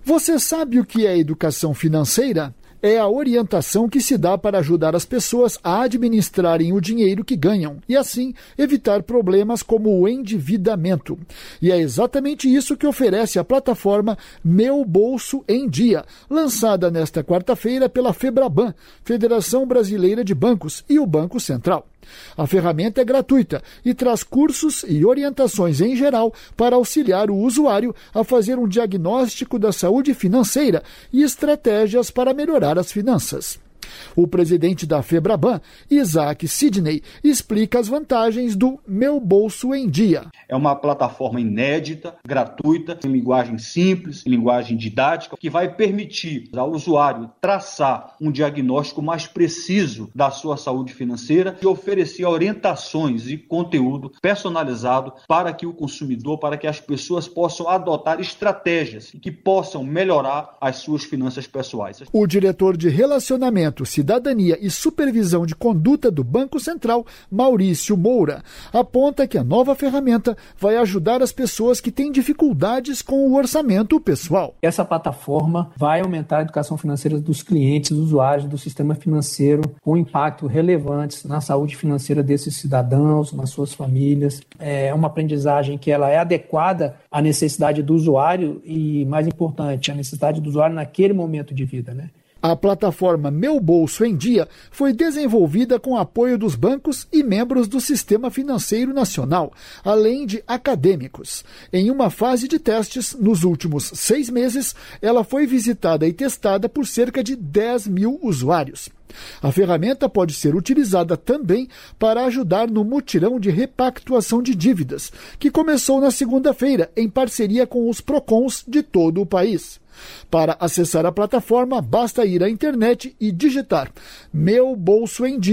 Você sabe o que é educação financeira? É a orientação que se dá para ajudar as pessoas a administrarem o dinheiro que ganham e, assim, evitar problemas como o endividamento. E é exatamente isso que oferece a plataforma Meu Bolso em Dia, lançada nesta quarta-feira pela FEBRABAN, Federação Brasileira de Bancos, e o Banco Central. A ferramenta é gratuita e traz cursos e orientações em geral para auxiliar o usuário a fazer um diagnóstico da saúde financeira e estratégias para melhorar as finanças. O presidente da FEBRABAN, Isaac Sidney, explica as vantagens do Meu Bolso em Dia. É uma plataforma inédita, gratuita, em linguagem simples, em linguagem didática, que vai permitir ao usuário traçar um diagnóstico mais preciso da sua saúde financeira e oferecer orientações e conteúdo personalizado para que o consumidor, para que as pessoas possam adotar estratégias que possam melhorar as suas finanças pessoais. O diretor de Relacionamento, Cidadania e Supervisão de Conduta do Banco Central, Maurício Moura, aponta que a nova ferramenta vai ajudar as pessoas que têm dificuldades com o orçamento pessoal. Essa plataforma vai aumentar a educação financeira dos clientes, dos usuários do sistema financeiro, com impacto relevantes na saúde financeira desses cidadãos, nas suas famílias. É uma aprendizagem que ela é adequada à necessidade do usuário e, mais importante, à necessidade do usuário naquele momento de vida, né? A plataforma Meu Bolso em Dia foi desenvolvida com apoio dos bancos e membros do Sistema Financeiro Nacional, além de acadêmicos. Em uma fase de testes, nos últimos 6 meses, ela foi visitada e testada por cerca de 10 mil usuários. A ferramenta pode ser utilizada também para ajudar no mutirão de repactuação de dívidas, que começou na segunda-feira, em parceria com os PROCONs de todo o país. Para acessar a plataforma, basta ir à internet e digitar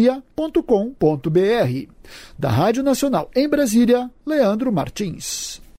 meubolsoemdia.com.br. Da Rádio Nacional em Brasília, Leandro Martins.